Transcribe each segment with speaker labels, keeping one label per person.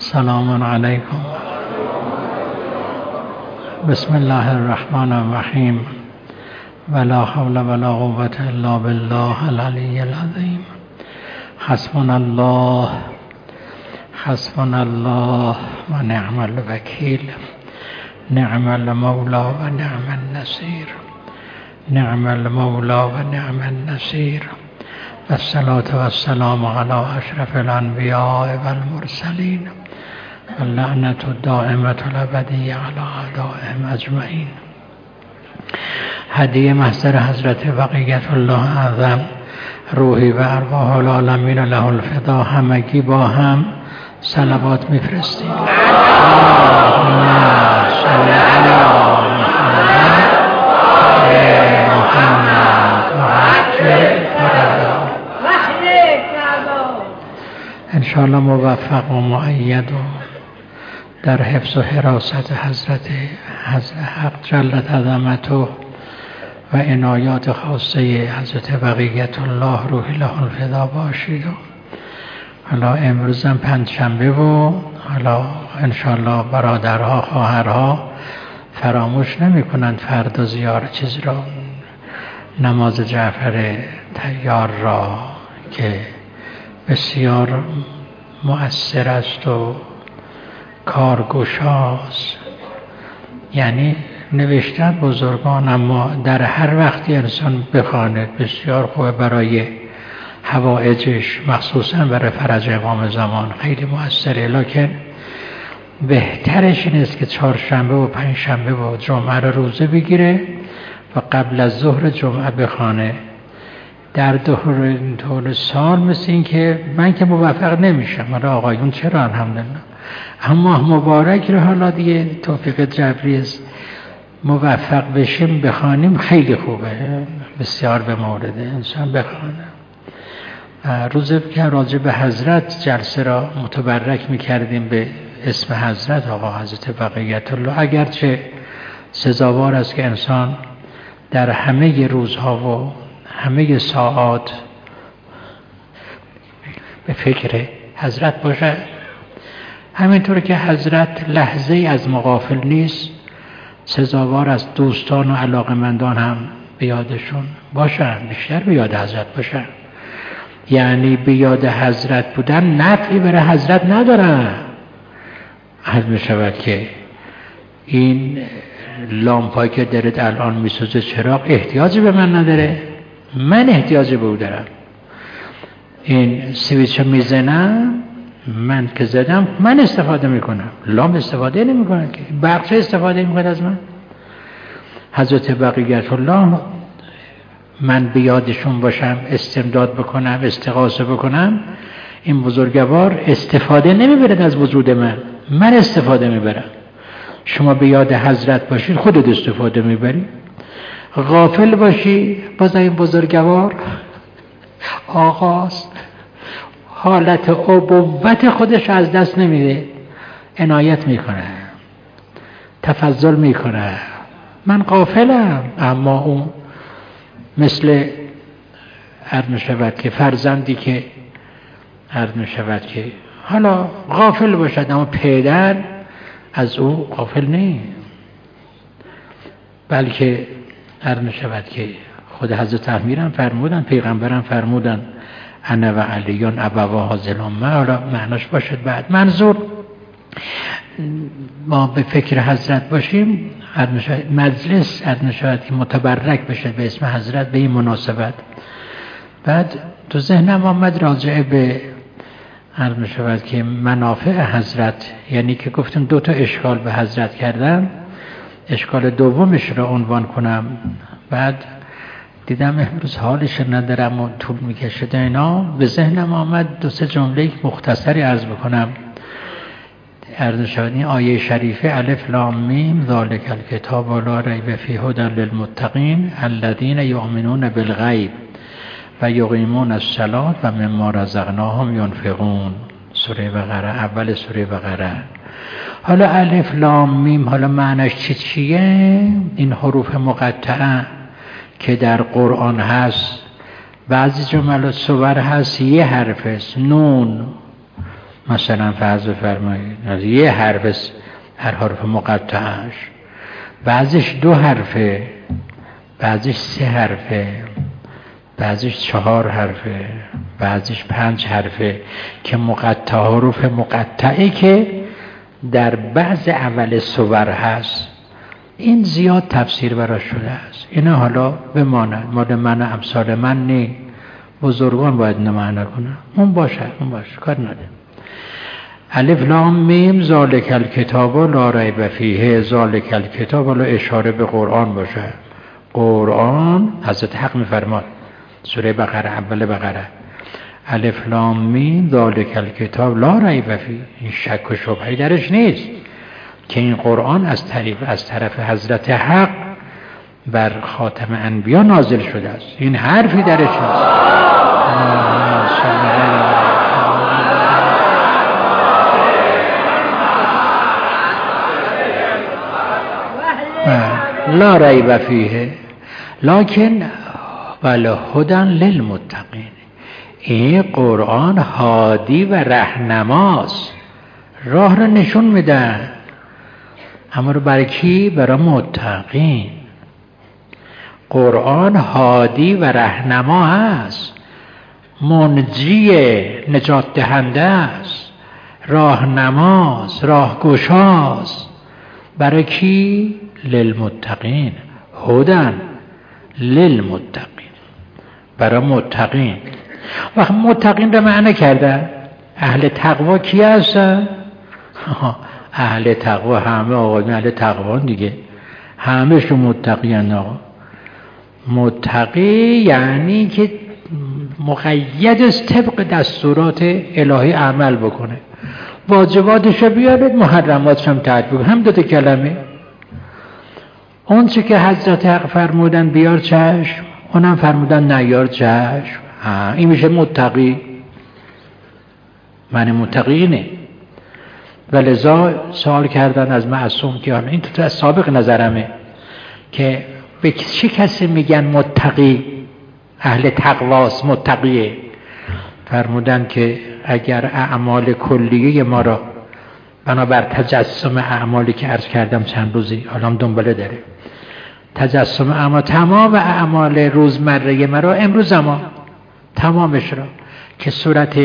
Speaker 1: سلام علیکم. بسم الله الرحمن الرحیم. ولا حول ولا قوة الا بالله العلی العظیم. حسبنا الله و نعم الوکیل. نعم المولا و نعم النصیر. نعم المولا و نعم النصیر. والصلاة والسلام على اشرف الانبیاء والمرسلین واللعنة الدائمة الابدیة على اعدائهم اجمعین. هدیه محضر حضرت بقیت الله اعظم روحی و ارواح العالمین له الفدا. همگی با هم صلوات میفرستیم. انشاءالله موفق و مؤید و در حفظ و حراست حضرت حق جلت عظمته و عنایات خاصه حضرت بقیت الله روحی له الفدا باشید. و حالا امروز هم پنجشنبه و حالا انشاءالله برادرها خواهرها فراموش نمی کنند فردا زیارت چیز را، نماز جعفر طیار را که بسیار مؤثر است و کارگشاست. یعنی نوشتن بزرگان، اما در هر وقتی انسان بخواند بسیار خوبه برای حوائجش، مخصوصا برای فرج امام زمان خیلی مؤثره. لکن بهترش این است که چهارشنبه و پنجشنبه و جمعه رو روزه بگیره و قبل از ظهر جمعه بخوانه. در طول سال مثل این که من که موفق نمیشم، حالا آقایون چرا الحمدلله، اما مبارک رو حالا دیگه توفیق جبری است، موفق بشیم بخوانیم خیلی خوبه، بسیار به مورد انسان بخوانه. روزی که راجع به حضرت جلسه را متبرک میکردیم به اسم حضرت آقا حضرت بقیت الله، اگرچه سزاوار است که انسان در همه روزها و همه ساعات به فکر حضرت باشه، همینطور که حضرت لحظه از ما غافل نیست، سزاوار از دوستان و علاقمندان هم به یادشون باشن، بیشتر به یاد حضرت باشن. یعنی به یاد حضرت بودن نفعی برای حضرت ندارن. عرض می شود که این لامپایی که دارد الان میسوزه چراغ احتیاجی به من نداره، من احتیاجی به او دارم. این سویچ میزنم، من که زدم من استفاده میکنم، لامپ استفاده نمیکنه که، برق استفاده میکنه از من. حضرت بقیت الله من به یادشون باشم، استمداد بکنم، استغاثه بکنم، این بزرگوار استفاده نمیبرد از وجود من استفاده میبرم. شما به یاد حضرت باشید خودت استفاده میبری. غافل باشی باز این بزرگوار آقاست، حالت ابوت خودش از دست نمیده، عنایت میکنه، تفضل میکنه. من غافلم، اما اون مثل عرض میشود که فرزندی که عرض میشود که حالا غافل باشد، اما پدر از او غافل نیست، بلکه عرض میشود که خود حضرت امیرم فرمودن، پیغمبرم فرمودن انا و علیون ابواه ظلمه. حالا معناش باشد بعد. منظور ما به فکر حضرت باشیم، مجلس عرض میشود که متبرک بشه به اسم حضرت به این مناسبت. بعد تو ذهنم آمد راجع به عرض میشود که منافع حضرت، یعنی که گفتم دو تا اشکال به حضرت کردم، اشکال دومش را عنوان کنم. بعد دیدم امروز حالش ندارم و طول میکشد اینا، به ذهنم آمد دو سه جمله مختصری عرض بکنم. عرض شد این آیه شریفه الف لام میم ذالک الکتاب لا ریب فیه هدی للمتقین الذین یؤمنون بالغیب و یقیمون الصلاة و مما رزقناهم ینفقون. سوره بقره، اول سوره بقره. حالا الف لام میم، حالا معنیش چیه؟ این حروف مقطعه که در قرآن هست، بعضی جملات صور هست یه حرف است، نون مثلا فرض بفرمایید یه حرف هر حرف مقطعش بعضیش 2 حرفه، بعضیش 3 حرفه، بعضیش 4 حرفه، بعضیش 5 حرفه که حروف مقطعی که در بعض اول صور هست. این زیاد تفسیر براش شده است. اینا حالا بماند، مال من امثال من نی، بزرگان باید نمعنه کنن. اون باشه کار نداره. الف لام میم ذالک الکتاب لا ریب فیه، ذالک الکتاب، حالا اشاره به قرآن باشه. قرآن حضرت حق میفرماد سوره بقره، اول بقره، الف لام میم ذالک الکتاب لا ریب فیه، این شک و شبهه‌ای درش نیست که این قرآن از طرف حضرت حق بر خاتم انبیا نازل شده است. این حرفی درش نیست. لا ریب فیه لکن بل هدی للمتقین. این قرآن هادی و رهنماست، راه را نشون میده، اما رو برای کی؟ برای متقین. قرآن هادی و رهنما است، منجی نجات دهنده است، راهنماست، راهگشاست. برای کی؟ للمتقین، هدی للمتقین، برای متقین. وقت متقین رو معنی کرده اهل تقوا کی هستن؟ اهل تقوا همه آقایون اهل تقوا دیگه، همه شو متقین. آقا متقی یعنی که مقید است طبق دستورات الهی عمل بکنه، واجباتش رو بیاره، محرماتش هم ترک بکنه. هم 2 کلمه. اون چه که حضرت حق فرمودن بیار چشم، اونم فرمودن نیار چشم. این میشه متقی. معنی متقی اینه. ولذا سوال کردن از معصوم که این تو از سابق نظرمه که به چه کسی میگن متقی؟ اهل تقواست، متقیه. فرمودن که اگر اعمال کلیه ما را بنابر تجسم اعمالی که عرض کردم چند روزی حالا دنباله داره، تجسم اعمال، تمام اعمال روزمره ما را امروز ما تمامش را که صورت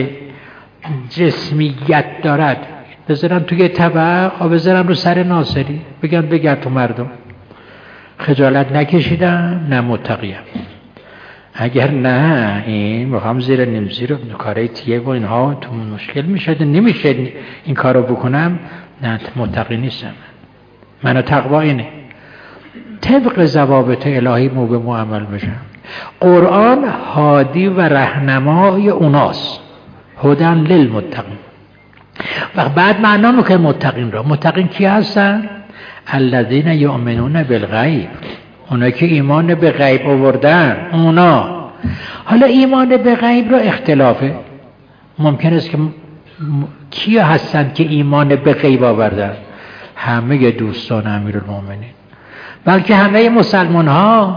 Speaker 1: جسمیت دارد بذارن توی طبق و بذارن رو سر ناصری، بگن بگرد تو مردم. خجالت نکشیدم، نه متقیم. اگر نه این مقام زیر نمزیر و کارهای تیه و اینها تو مشکل میشد، نمیشه این کارو بکنم، نه متقی نیستم. من تقوا اینه طبق ضوابط الهی مو به مو عمل بشم. قرآن هادی و رهنمای اوناست، هدی للمتقین. و بعد معنا میکنه متقین را. متقین کی هستن؟ الذین یؤمنون بالغیب، اونا که ایمان به غیب آوردن. اونا حالا ایمان به غیب را اختلافه. ممکن است که کیا هستن که ایمان به غیب آوردن؟ همه دوستان امیرالمومنین، بلکه همه مسلمان ها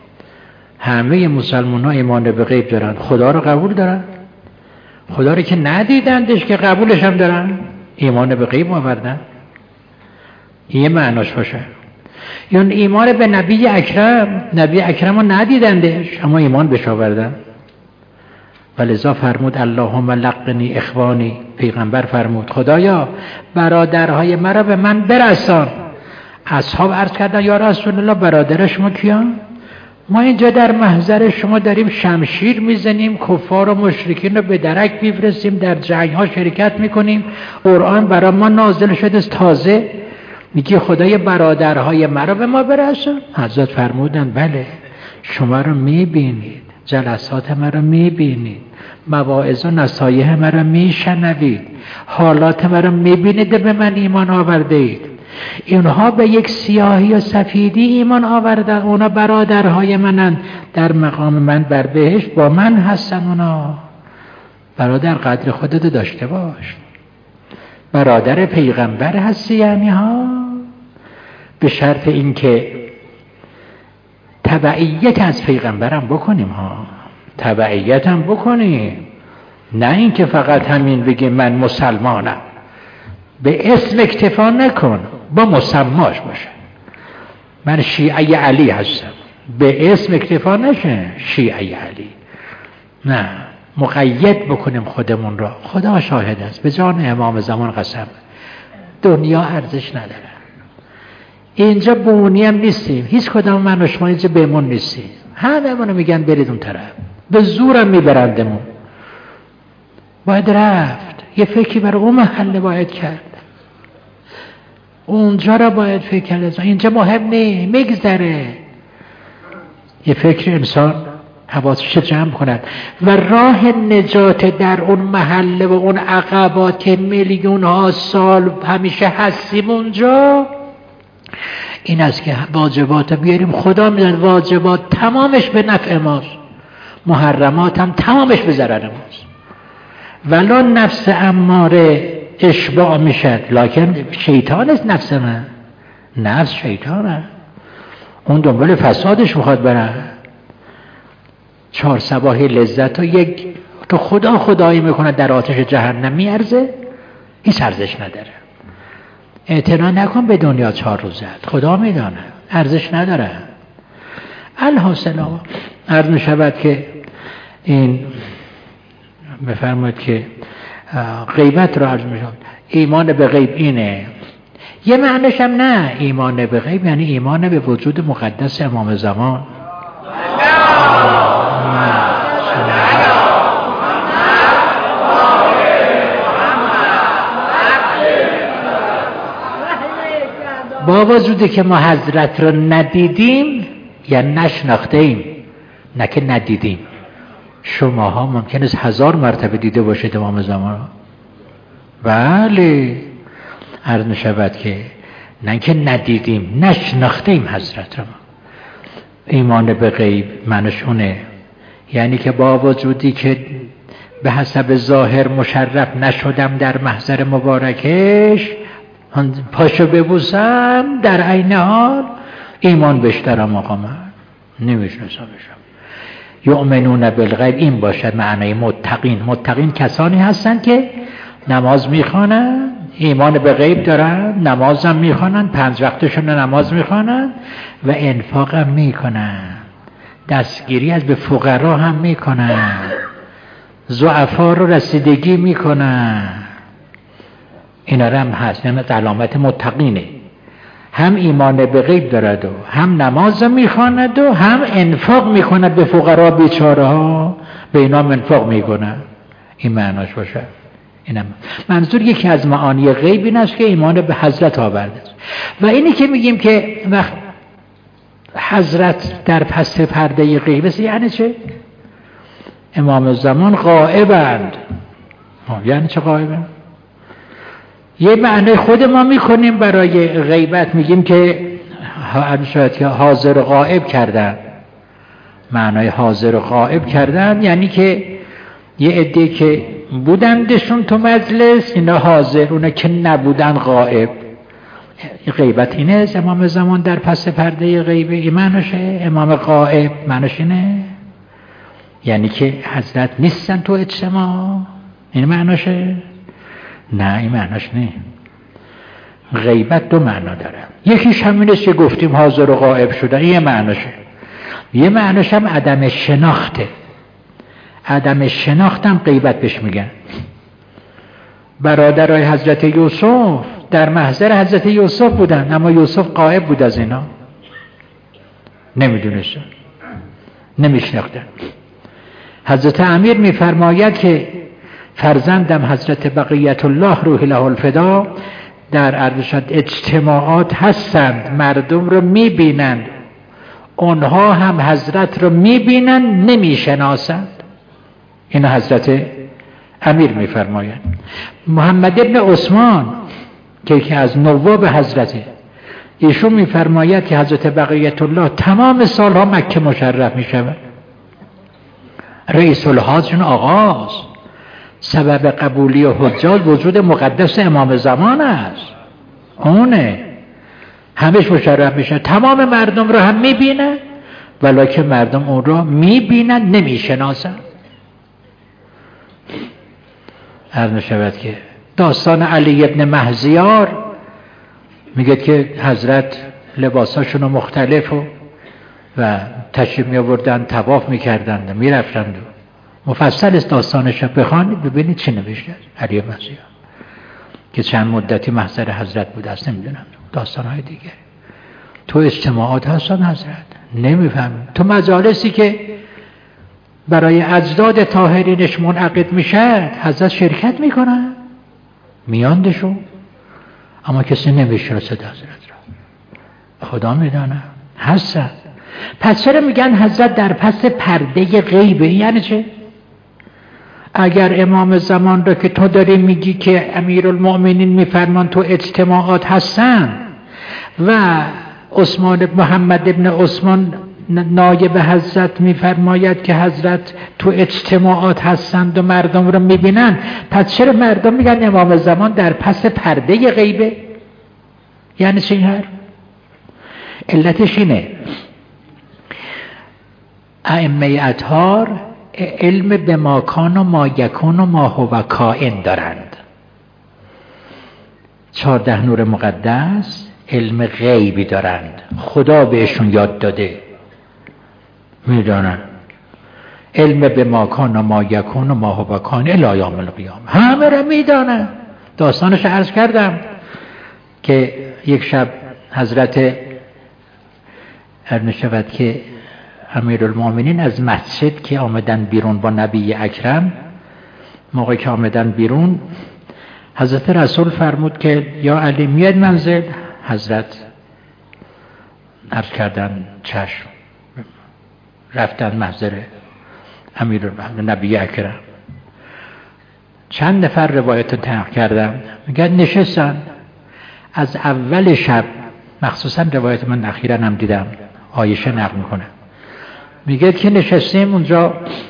Speaker 1: ایمان به غیب دارن، خدا رو قبول دارن، خدا رو که ندیدندش که قبولش هم دارن، ایمان به غیب آوردن. این معناش باشه. یا ایمان به نبی اکرم رو ندیدندش اما ایمان بهش آوردن. ولذا فرمود اللهم لقنی اخوانی، پیغمبر فرمود خدایا برادرهای مرا به من برسان. اصحاب عرض کردن یا رسول الله برادر شما کیان؟ ما اینجا در محضر شما داریم شمشیر میزنیم، کفار و مشرکین رو به درک میفرستیم، در جنگ ها شرکت میکنیم، قرآن برای ما نازل شده تازه، میگه خدای برادرهای مرا به ما برسون. حضرت فرمودن بله، شما رو میبینید، جلسات مرا میبینید، مواعظ و نصایح مرا میشنوید، حالات مرا میبینید، به من ایمان آورده اید. اینها به یک سیاهی و سفیدی ایمان آوردن، اونا برادرهای منن، در مقام من بر بهشت با من هستن. اونا برادر قدر خودت داشته باش، برادر پیغمبر هستی، یعنی ها به شرط اینکه تبعیت از پیغمبرم بکنیم، ها تبعیت هم بکنیم. نه اینکه فقط همین بگی من مسلمانم. به اسم اکتفا نکن، با مسماش باشه. من شیعه علی هستم، به اسم اکتفا نشه شیعه علی. نه، مقید بکنیم خودمون را. خدا شاهد است، به جان امام زمان قسم، دنیا ارزش نداره. اینجا بونی هم نیستیم، هیچ کدام من و شما اینجا بمون نیستیم. همه منو میگن برید اون طرف، به زورم میبرندمون. باید رفت، یه فکری برای اون محله باید کرد، اونجا را باید فکر کرد. اینجا مهم نیست، میگذره. یه فکر انسان حواسش جمع کند و راه نجات در اون محله و اون عقبات که میلیون ها سال همیشه هستیم اونجا، این است که واجبات بیاریم. خدا میدن واجبات تمامش به نفع ماست، محرمات هم تمامش به ضرر ماست. ولی نفس اماره اشباع میشد، لکن شیطان است نفس من. نفس شیطانه، اون دنبال فسادش میخواد بره. 4 صباحی لذت و یک تو خدایی میکنه در آتش جهنم میارزه؟ هیچ ارزش نداره. اعتنا نکن به دنیا 4 روزت، خدا میدانه ارزش نداره. الحاصل عرض میشود که این بفرمایید که غیبت رو عرض میشود. ایمان به غیب اینه. یه معنیش هم نه ایمان به غیب یعنی ایمان به وجود مقدس امام زمان. با وجودی که ما حضرت رو ندیدیم یا نشناخته ایم، نه که ندیدیم. شماها ممکن است 1000 مرتبه دیده باشید امام زمان. بله، عرض می شود که نه که ندیدیم، نشناخته ایم حضرت رو. ایمان به غیب معنیش اونه، یعنی که با وجودی که به حسب ظاهر مشرف نشدم در محضر مبارکش، پاشو ببوسم، در عین حال ایمان بشترم آقا من نمیشناسم بشم. یؤمنون بالغیب این باشد معنی متقین. متقین کسانی هستند که نماز میخوانند، ایمان به غیب دارن، نماز هم میخوانند، 5 وقتشون نماز میخوانند و انفاق هم میکنند، دستگیری از به فقرا هم میکنند، ضعفا رو رسیدگی میکنند. اینا هم هست، یعنی علامت متقینه. هم ایمان به غیب دارد و هم نماز میخواند و هم انفاق میکند به فقرا بیچاره ها، به اینا انفاق میکنند. این معناش باشه. اینم منظور یکی از معانی غیب این است که ایمان به حضرت آورده است. و اینی که میگیم که وقت حضرت در پس پرده غیب است، یعنی چه؟ امام زمان غائبند. یعنی چه غائبند؟ یه معنی خود ما میکنیم برای غیبت، میگیم که حاضر و غائب کردن. معنای حاضر و غائب کردن یعنی که یه عده که بودندشون تو مجلس اینا حاضر، اونا که نبودن غائب. غیبت اینه است. امام زمان در پس پرده غیبه، این معنیشه. امام غائب معنیش اینه، یعنی که حضرت نیستن تو اجتماع. این معنیشه؟ نه، این معنیش نه. غیبت 2 معنا داره. یکیش همین است که گفتیم حاضر و غائب شدن، این معنیشه. یه معنیش هم عدم شناخته. عدم شناخت هم غیبت بهش میگن. برادرای حضرت یوسف در محضر حضرت یوسف بودن، اما یوسف غائب بود از اینا، نمیدونستن، نمیشناختن. حضرت امیر میفرماید که فرزندم حضرت بقیت الله روح له الفدا در ارشد اجتماعات هستند، مردم رو میبینند، اونها هم حضرت رو میبینند نمیشناسند. این حضرت امیر میفرماید. محمد ابن عثمان که یکی از نواب حضرته، ایشون میفرماید که حضرت بقیت الله تمام سالها مکه مشرف میشود، رئیس الحاجشون آغاز. سبب قبولی و حجاج وجود مقدس امام زمان است، اونه همش مشرف میشه، تمام مردم رو هم میبینن، ولی که مردم اون رو میبینن نمیشناسن. هر نشود که داستان علی ابن مهزیار میگه که حضرت لباساشون مختلف و تشریف می آوردن، طواف میکردن، میرفتند. مفصل است داستانش رو بخوانید ببینید چی نوشته علی مهزیار که چند مدتی محضر حضرت بود است. نمیدونم داستانهای دیگه تو اجتماعات هستن حضرت نمیفهمیم. تو مجالسی که برای اجداد طاهرینش منعقد میشه حضرت شرکت میکنن میاندشون، اما کسی نمیشناسه حضرت را، خدا میدانه هستن. پس چرا میگن حضرت در پس پرده غیبه؟ یعنی چه؟ اگر امام زمان را که تو داری میگی که امیرالمؤمنین میفرمان تو اجتماعات هستن و محمد ابن عثمان نایب حضرت میفرماید که حضرت تو اجتماعات هستند و مردم رو میبینن، پس چرا مردم میگن امام زمان در پس پرده غیبه؟ یعنی چه این؟ علتش اینه ائمه اطهار علم به ما کان و ما یکون و ما هو کائن دارند. 14 نور مقدس علم غیبی دارند، خدا بهشون یاد داده، میدانن علم به ما کان و ما یکون و ما هو کائن الی یوم القیامه، همه را میدانن. داستانش عرض کردم که یک شب حضرت نشود که امیرالمؤمنین از مسجد که آمدن بیرون با نبی اکرم، موقعی که آمدن بیرون حضرت رسول فرمود که یا علی میاد منزل؟ حضرت عرض کردن چشم، رفتن محضر امیرالمؤمنین نبی اکرم. چند نفر روایت تحقیق کردم میگن نشستن از اول شب، مخصوصا روایت من اخیراً هم دیدم عایشه نقل میکنه، میگه که نشستیم اونجا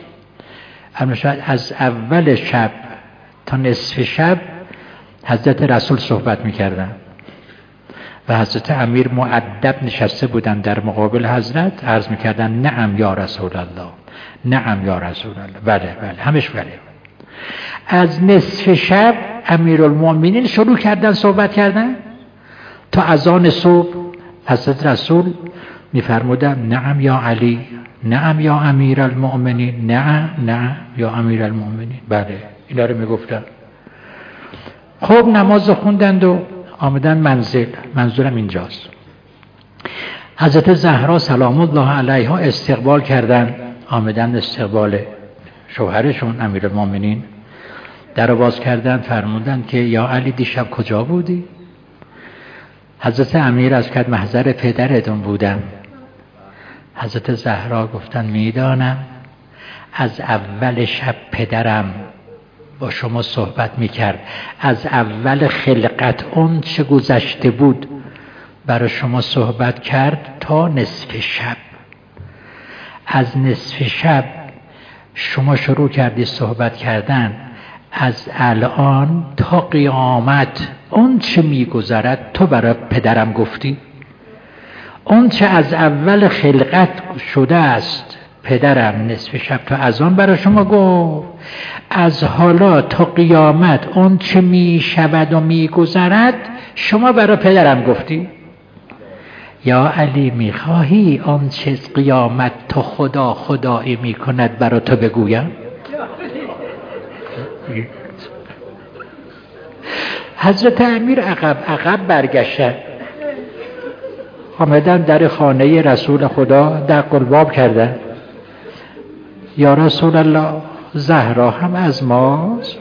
Speaker 1: از اول شب تا نصف شب حضرت رسول صحبت میکردن و حضرت امیر مؤدب نشسته بودن در مقابل حضرت، عرض میکردن نعم یا رسول الله، نعم یا رسول الله، بله بله، همش بله. از نصف شب امیرالمؤمنین شروع کردن صحبت کردن تا اذان صبح حضرت رسول میفرمودن نعم یا علی، نعم یا امیرالمؤمنین، نعم نعم یا امیرالمؤمنین، بله اینا رو میگفتن. خب نماز خوندند و آمدن منزل، منظورم اینجاست. حضرت زهرا سلام الله علیها استقبال کردن، آمدن استقبال شوهرشون امیرالمؤمنین، در باز کردن، فرمودن که یا علی دیشب کجا بودی؟ حضرت امیر از کرد محضر پدرتون بودم. حضرت زهرا گفتن میدانم از اول شب پدرم با شما صحبت میکرد، از اول خلقت اون چه گذشته بود برای شما صحبت کرد تا نصف شب. از نصف شب شما شروع کردی صحبت کردن، از الان تا قیامت اون چه میگذرد تو برای پدرم گفتی، اون چه از اول خلقت شده است پدرم نصف شب تا از آن برای شما گفت، از حالا تا قیامت اون چه می شود و می گذرد شما برای پدرم گفتی. یا علی میخواهی آن چه قیامت تا خدا خدایی می کند برای تو بگویم؟ حضرت امیر عقب برگشتن، آمدن در خانه رسول خدا در قلباب کردن، یا رسول الله زهرا هم از ماست؟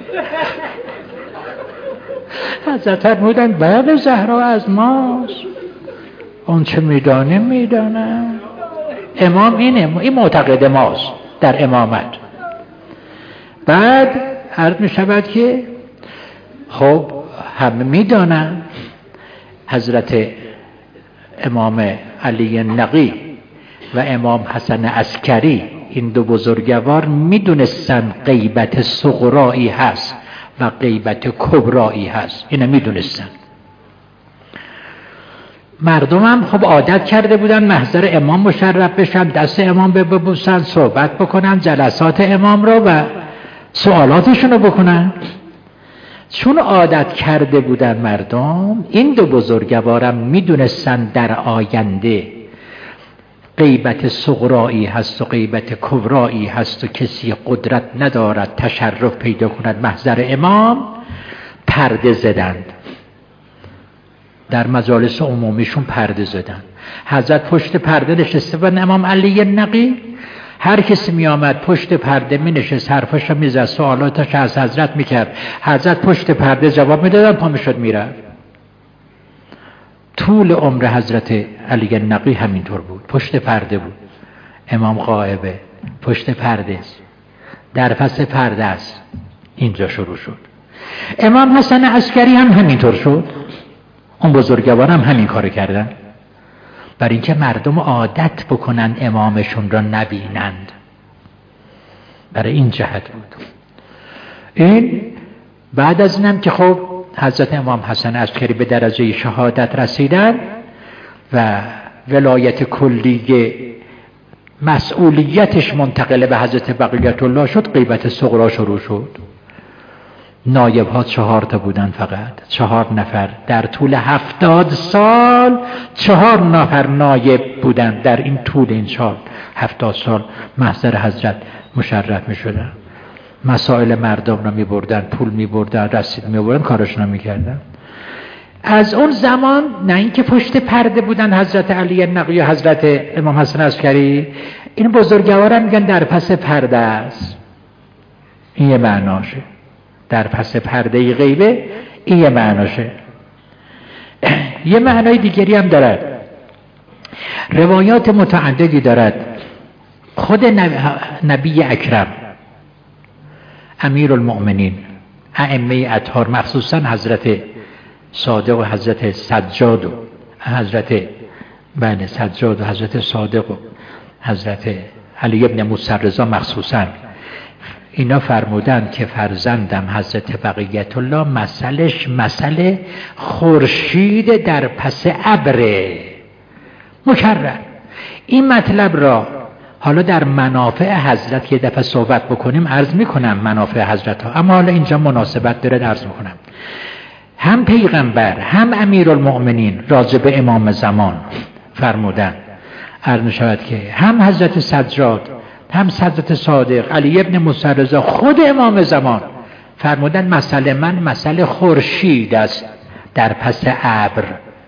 Speaker 1: حضرت فرمودن بله زهرا از ماست، اون چه میدانه میدانه. امام اینه، این معتقد ماست در امامت. بعد عرض می شود که خب همه میدانن حضرت امام علی نقی و امام حسن عسکری این دو بزرگوار میدونستن غیبت صغرایی هست و غیبت کبرایی هست، اینو میدونستن. مردم هم خب عادت کرده بودن محضر امام مشرف بشن، دست امام ببوسن، صحبت بکنن، جلسات امام رو و سوالاتشون رو بکنن. چون عادت کرده بودن مردم، این دو بزرگوارم میدونستن در آینده غیبت صغرایی هست و غیبت کبرایی هست و کسی قدرت ندارد تشرف پیدا کند محضر امام، پرده زدند. در مجالس عمومیشون پرده زدند. حضرت پشت پرده نشسته و امام علی نقی، هر کسی می آمد پشت پرده می نشست، حرفش رو می زد، سوالاتش از حضرت می کرد، حضرت پشت پرده جواب می دادن، پا می شد می رفت. طول عمر حضرت علی نقی همینطور بود، پشت پرده بود. امام غائبه، پشت پرده است، در پس پرده است. اینجا شروع شد. امام حسن عسکری هم همینطور شد. اون بزرگوار هم همین کار کردن، برای اینکه مردم عادت بکنن امامشون را نبینند. برای این جهت بود. این بعد از اینم که خب حضرت امام حسن عسکری به درجه شهادت رسیدن و ولایت کلیه مسئولیتش منتقل به حضرت بقیت الله شد، غیبت صغرا شروع شد. نایب ها 4 تا بودن، فقط 4 نفر در طول 70 سال 4 نفر نایب بودن. در این طول این 70 سال محضر حضرت مشرف می شدن، مسائل مردم را می بردن، پول می بردن، رسید می بردن، کارشون را می کردن. از اون زمان نه اینکه پشت پرده بودن حضرت علی نقی و حضرت امام حسن عسکری، این بزرگواران میگن در پس پرده است. این یه معناشه، در پس پرده غیبه، این یه معناشه. یه معنای دیگری هم دارد، روایات متعددی دارد. خود نبی اکرم امیر المؤمنین ائمه اطهار، مخصوصا حضرت صادق و حضرت سجاد و حضرت سجاد و حضرت صادق و حضرت علی ابن موسی رضا، مخصوصا اینا فرمودند که فرزندم حضرت بقیت الله مسئله خورشید در پس ابر مکرر. این مطلب را حالا در منافع حضرت یه دفعه صحبت بکنیم، عرض میکنم منافع حضرت ها، اما حالا اینجا مناسبت داره عرض میکنم. هم پیغمبر هم امیرالمؤمنین راجع به امام زمان فرمودن، عرض میشود که هم حضرت سجاد هم حضرت صادق، علی ابن موسی رضا، خود امام زمان فرمودن مسئله خورشید است در پس ابر.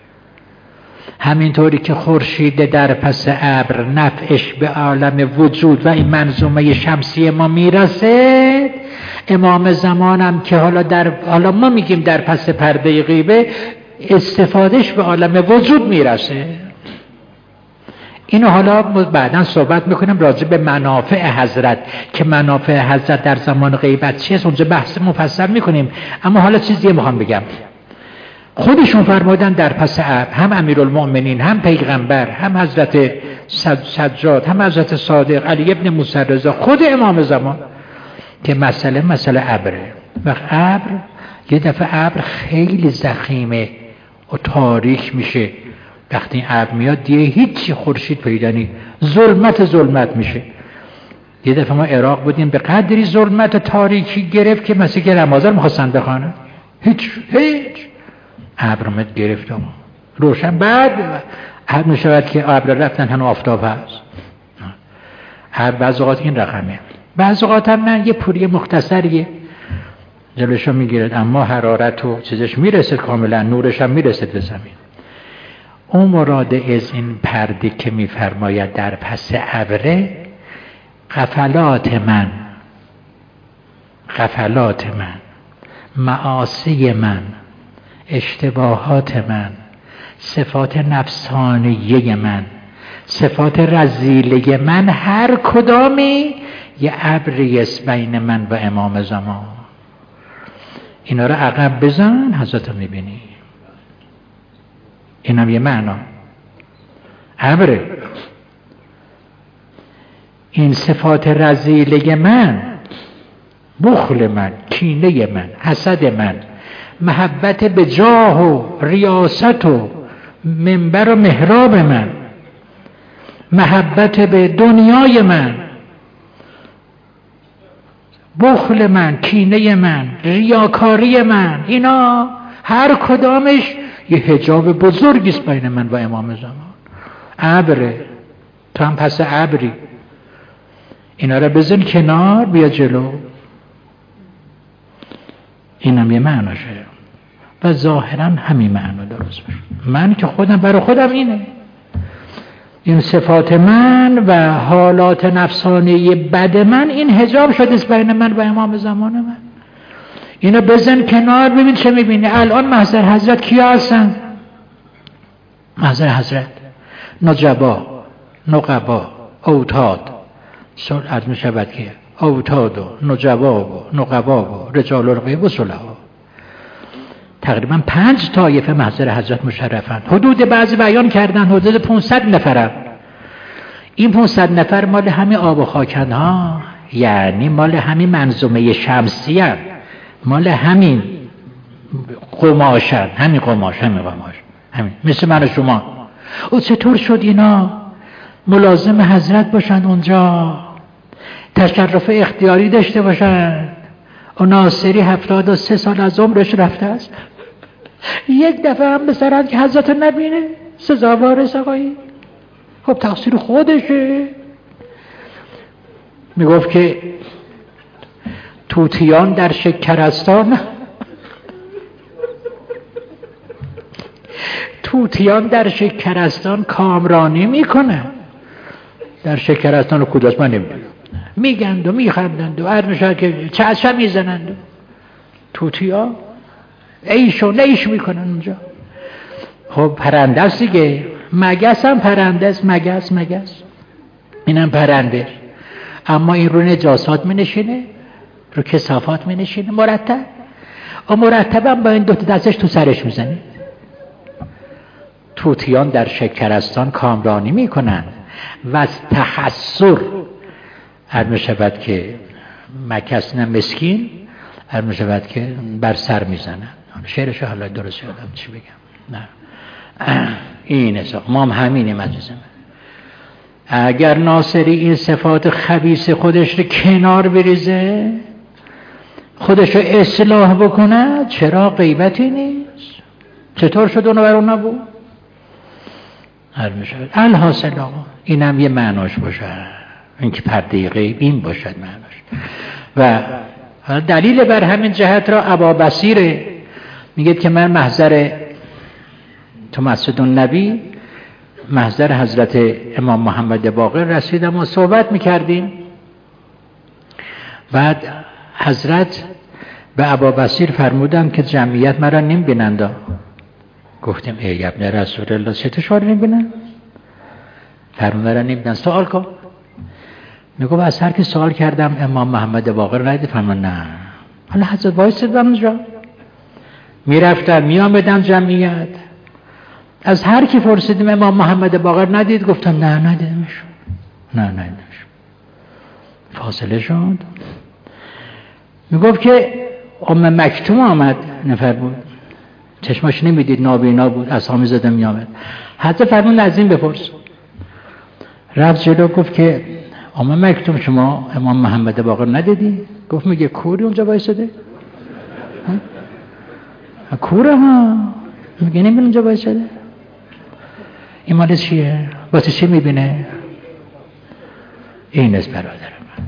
Speaker 1: همینطوری که خورشید در پس ابر نفعش به عالم وجود و این منظومه شمسی ما میرسه، امام زمانم که حالا ما میگیم در پس پرده غیبه، استفادهش به عالم وجود میرسه. اینو حالا بعداً صحبت میکنیم راجع به منافع حضرت، که منافع حضرت در زمان غیبت چیست، اونجا بحث مفصل میکنیم. اما حالا چیزی میخوام بگم، خودشون فرمودن در پس ابر، هم امیرالمؤمنین هم پیغمبر هم حضرت سجاد هم حضرت صادق، علی ابن موسی رضا، خود امام زمان، که مسئله ابره. وقت ابر یه دفعه ابر خیلی ضخیمه و تاریک میشه، وقتی این ابر میاد دیگه هیچی خورشید پیدا نیست، ظلمت میشه. یه دفعه ما عراق بودیم، به قدری ظلمت و تاریکی گرفت که مثل که رمضان میخواستن بخوانن، هیچ ابر اومد گرفت ما روشن. بعد ابر میشود که ابر رفتن هنو آفتاب هست. بعض اوقات این رقمه، بعض اوقات هم نه، یه پوری مختصریه جلوشو میگیرد، اما حرارت و چیزش میرسد کاملا، نورش هم میرسد به زمین. اون مراد از این پرده که میفرماید در پس ابره، غفلات من، معاصی من، اشتباهات من، صفات نفسانیه من، صفات رذیله من، هر کدامی یه ابری است بین من و امام زمان. اینا رو عقب بزن، حضرت رو میبینی. اینم یه معنا ابره. این صفات رذیله من، بخل من، کینه من، حسد من، محبت به جاه و ریاست و منبر و محراب من، محبت به دنیای من، بخل من، کینه من، ریاکاری من، اینا هر کدامش یه حجاب بزرگی است بین من و امام زمان. ابره، تو هم پس ابری، اینا رو بزن کنار، بیا جلو. اینم یه معناشه و ظاهرا همین معنا درست باشه. من که خودم برای خودم اینه، این صفات من و حالات نفسانی بد من، این حجاب شده است بین من و امام زمان من. اینو بزن کنار، ببین چه میبینی. الان محضر حضرت کیا هستن؟ محضر حضرت نجبا، نقبا، اوتاد، عرض می شود که اوتاد و نجبا و نقبا و رجال الغیب و صلحا، تقریبا 5 طایفه محضر حضرت مشرفن. حدود بعضی بیان کردن حدود 500 نفرن. این 500 نفر مال همین آب و خاکن ها، یعنی مال همین منظومه شمسی هن. مال همین قماشن، همین قماش همین مثل من و شما. او چطور شد اینا ملازم حضرت باشن اونجا، تشرف اختیاری داشته باشن؟ و ناصری 73 سال از عمرش رفته است، یک دفعه هم بسرد که حضرت نبینه، سزاوارست آقایی؟ خب تقصیر خودشه. میگفت که طوطیان در شکرستان طوطیان در شکرستان کامرانی میکنه. در شکرستان کجاست من نمیدونم، میگند و میخندند و عرض که چشم میزنند و طوطیا عیش و نیش میکنن اونجا. خب پرنده است دیگه، مگس هم پرنده است، مگس اینم پرنده، اما این رو نجاسات مینشینه، رو کثافات مینشینه مرتب، و مرتب هم با این 2 دستش تو سرش میزنه. طوطیان در شکرستان کامرانی میکنن و از تحسر عرض میشود که مکس نه مسکین عرض میشود که بر سر میزنن. شعرش حالا درست یادم چی بگم، نه این ما هم همینیم عزیزم. اگر ناصری این صفات خبیث خودش رو کنار بریزه، خودش رو اصلاح بکنه، چرا غیبتی نیست؟ چطور شد اونو بر اون نبود؟ الحاصل آقا اینم یه معناش باشه، این که پرده غیب این باشد معناش. و دلیل بر همین جهت را ابابصیر میگه که من محضر تو مسجد النبی، محضر حضرت امام محمد باقر رسیدم و صحبت میکردیم. بعد حضرت به ابابصیر فرمودن که جمعیت مرا نمیبینند. گفتیم ای ابن رسول الله چطور شما نمیبینن؟ فرمودن مرا نمیبینن، سوال کن. میگو از هر کی سوال کردم امام محمد باقر ندید؟ فرمودن نه. حالا حضرت وایسادن اونجا، میرفتن میآمدن جمعیت، از هر کی پرسیدیم امام محمد باقر ندید؟ گفتن نه ندیدمشون، ندیدمشون. فاصله شد. میگفت که ام مکتوم آمد، نفر بود، چشماش نمیدید، نابینا بود، اسامی زده میآمد. حتی فرمون از این بپرس. رفت جلو گفت که ام مکتوم شما امام محمد باقر ندیدی؟ گفت میگه کوری اونجا وایساده؟ کوره ها، میگه نمیبین اونجا وایساده؟ این مال چیه؟ واسه چی میبینه؟ این است برادر من.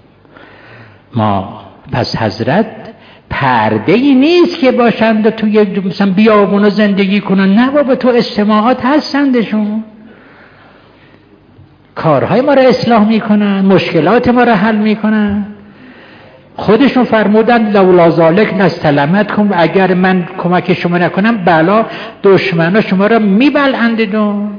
Speaker 1: ما پس حضرت پرده ای نیست که باشند و توی مثلا بیابون زندگی کنن، نه بابا، تو اجتماعات هستندشون، کارهای ما را اصلاح میکنن، مشکلات ما را حل میکنن. خودشون فرمودن لولا ذالک نستلمتکم، اگر من کمک شما نکنم بلا دشمنا شما را میبلعندون.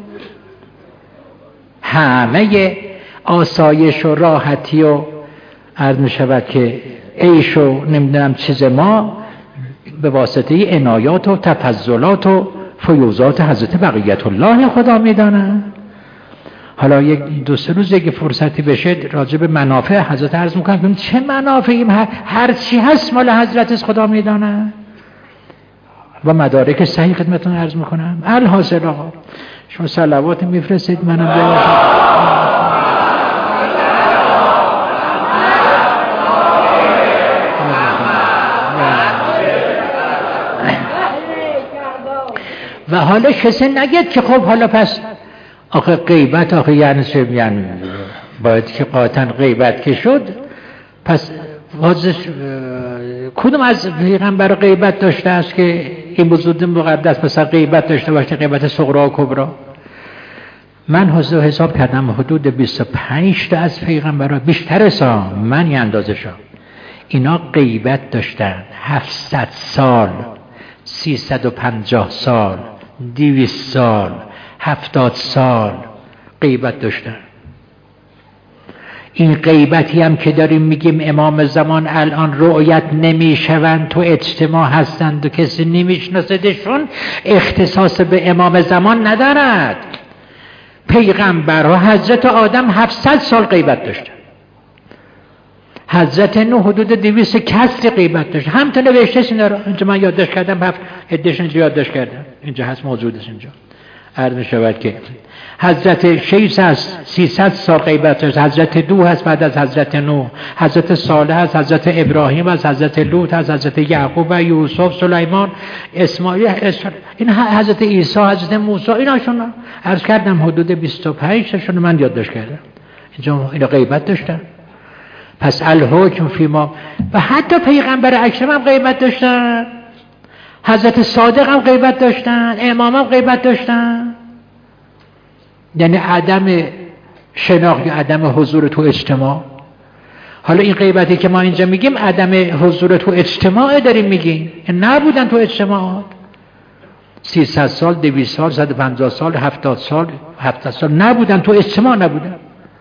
Speaker 1: همه آسایش و راحتی و عرض میشود که عیش و نمیدونم چیز ما به واسطه عنایات و تفضلات و فیوزات حضرت بقیت الله خدا میدانن. حالا یک 2-3 روز که فرصتی بشه راجع به منافع حضرت عرض میکنم، چه منافعی هر چی هست مال حضرت است، خدا میدانه. و مدارک صحیح خدمتتون عرض میکنم. الحاصل آقا شما صلوات میفرستید، منم و حالا کسی نگید که خب حالا پس آخه غیبت آخه یعنی چه؟ یعنی باید که قاطعا غیبت که شد پس کدوم از پیغمبر غیبت داشته است که این بزرگ مقدس مثلا غیبت داشته باشه، غیبت صغرا و کبرا؟ من حساب کردم حدود 25 تا از پیغمبرها، بیشتر من یه اندازشم، اینا غیبت داشتن 700 سال، 350 سال، 200 سال، 70 سال غیبت داشتن. این غیبتی هم که داریم میگیم امام زمان الان رؤیت نمیشوند، تو اجتماع هستند و کسی نمیشناسدشون، اختصاص به امام زمان ندارد. پیغمبرها حضرت آدم 700 سال غیبت داشتن، حضرت نوح حدود 200 کسر غیبت داشت. هم تا نوشته اینا رو اینجا من یادداشت کردم، ادیشن اینجا یادداشت کردم، اینجا هست موجودش اینجا. عرض می‌شود که حضرت 300 سال غیبت داشت، حضرت نوح هست بعد از حضرت نوح، حضرت صالح هست، حضرت ابراهیم هست، حضرت لوط هست، حضرت یعقوب و یوسف، سلیمان، اسماعیل، این حضرت عیسی، حضرت موسی، ایناشون عرض کردم حدود 25 تاشون من یادداشت کردم. اینجا اینا غیبت داشتن. پس الحکم فی ما، و حتی پیغمبر اکرم هم غیبت داشتن، حضرت صادق هم غیبت داشتن، امام هم غیبت داشتن. یعنی عدم شناخت، عدم حضور تو اجتماع. حالا این غیبتی که ما اینجا میگیم عدم حضور تو اجتماع داریم میگیم، نبودن تو اجتماعات 300 سال، 200 سال، 150 سال، 70 سال، 70 سال نبودن تو اجتماع، نبودن.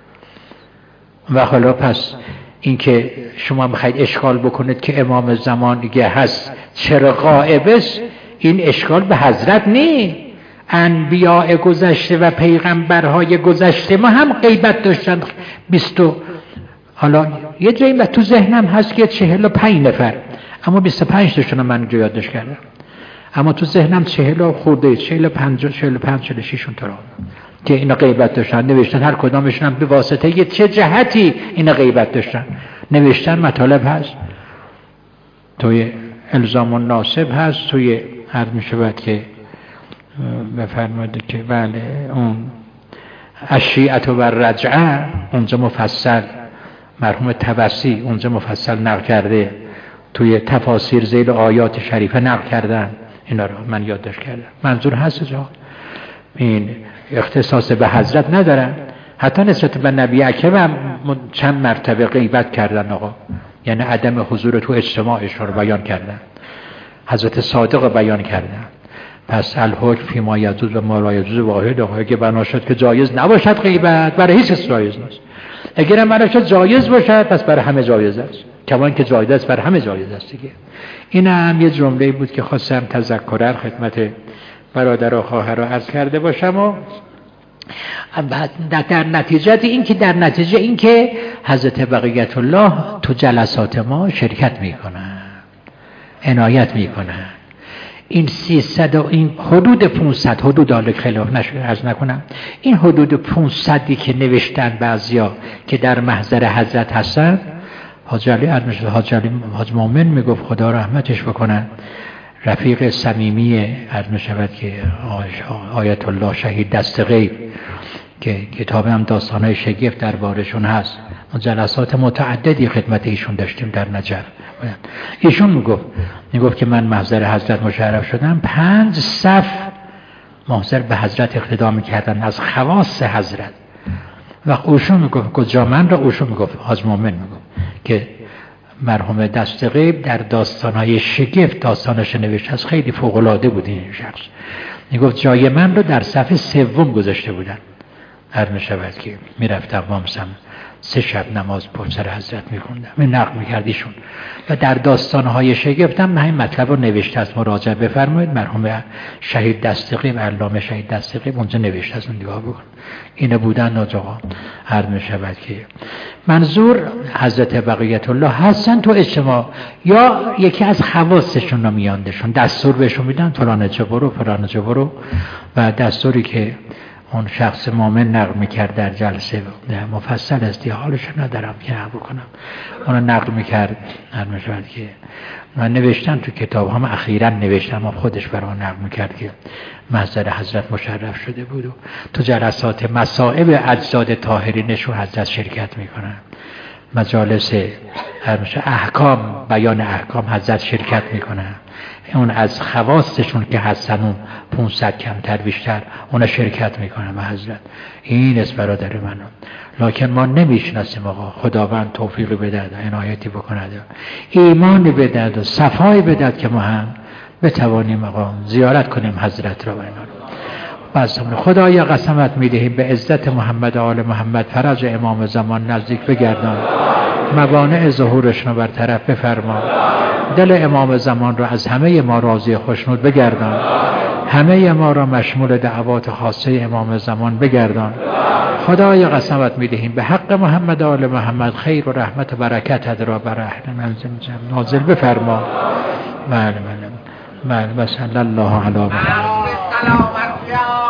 Speaker 1: و حالا پس اینکه شما میخواید اشکال بکنید که امام زمان دیگه هست چرا غائب است، این اشکال به حضرت نی. انبیاء گذشته و پیغمبرهای گذشته ما هم غیبت داشتن. 20 حالا یه جایی تو ذهنم هست که 45 نفر، اما 25 تاشون من اینجا یادداشت کردم، اما تو ذهنم 40 خورده، 45 46 تا که اینا غیبت داشتن، نوشتن هر کدامشون هم به واسطه یه چه جهتی اینا غیبت داشتن، نوشتن. مطالب هست توی الزام الناسب هست، توی عرض می شود که بفرمایید که بله اون الشیعة و الرجعه اونجا مفصل، مرحوم طبسی اونجا مفصل نقل کرده، توی تفاسیر ذیل آیات شریفه نقل کردن. اینا رو من یادداشت کردم. منظور هست جا این اختصاص به حضرت ندارن، حتی نسبت به نبی اکرم هم چند مرتبه غیبت کردن آقا، یعنی عدم حضور تو اجتماعشون رو بیان کردن، حضرت صادق بیان کردن. پس الحکم فی ما یجوز و ما لا یجوز واحد، اگه بنا شد که جایز نباشد غیبت، برای هیچ کس جایز نیست. اگر هم بنا شد جایز باشد پس برای همه جایز است، کمان که جایز است برای همه جایز است دیگه. این هم یه جمله بود که خواستم تذکرر خدمت برادر و خواهر عرض کرده باشم. و در نتیجه این که حضرت بقیت الله تو جلسات ما شرکت میکنن، عنایت میکنن. این 300 و این حدود 500 حدود حالا خلاف عرض نکنم، این حدود 500ی که نوشتن بعضیا که در محضر حضرت هستن، حاج مومن میگفت خدا رحمتش بکنن، رفیق صمیمی عرض میشود که آیت الله شهید دست غیب که کتاب هم داستانهای شگفت دربارشون هست، جلسات متعددی خدمت ایشون داشتیم در نجف. ایشون میگفت که من محضر حضرت مشرف شدم، 5 صف محضر به حضرت اقتدا میکردن از خواص حضرت. و اوشون میگفت کجا من را اوشون میگفت حاج مومن میگفت که مرحوم دست غیب در داستانهای شگفت داستانش نوشته است، خیلی فوق‌العاده بود این شخص. میگفت جای من رو در صف 3 گذاشته بودن، هر میشود که میرفتم وامسم 3 شب نماز پشت سر حضرت میخوندم، می نقل میکردیشون. و در داستانهای شگفتم همین مطلب رو نوشته است، مراجعه بفرمایید، مرحوم شهید دست غیب، علامه شهید دست غیب اونجا نوشته است، اون نگاه بکن. اینه بودن آقا. هر میشود که منظور حضرت بقیت الله هستن تو اجتماع، یا یکی از خواصشون رو میاندشون دستور بهشون میدن فلان جا برو فلان جا برو، و دستوری که اون شخص مؤمن نقل میکرد در جلسه مفصل است، حالش ندارم که نقل کنم، اون نقل میکرد میشود که من نوشتم تو کتاب هم اخیراً نوشتم و خودش برای نقل میکرد که محضر حضرت مشرف شده بود و تو جلسات مصائب اجداد طاهرینشون حضرت شرکت میکنن، مجالس احکام بیان احکام حضرت شرکت میکنن، اون از خواستشون که هستن اون 500 کمتر بیشتر اون شرکت میکنن به حضرت. این است برادر من، لکن ما نمیشناسیم. آقا خداوند توفیق بدهد، عنایتی بکند، ایمان بدهد و صفای بدهد که ما هم بتوانیم آقا زیارت کنیم حضرت را و اینا رو. بس خدایا قسمت میدهیم به عزت محمد و آل محمد فرج امام زمان نزدیک بگردان، موانع ظهورشون رو برطرف بفرما، دل امام زمان رو از همه ما راضی خوشنود بگردان، همه ما را مشمول دعوات خاصه امام زمان بگردان. خدایا قسمت میدهیم به حق محمد و آل محمد خیر و رحمت و برکت را بر اهل منزل نازل بفرما. بله بله بله. صلی الله علی محمد.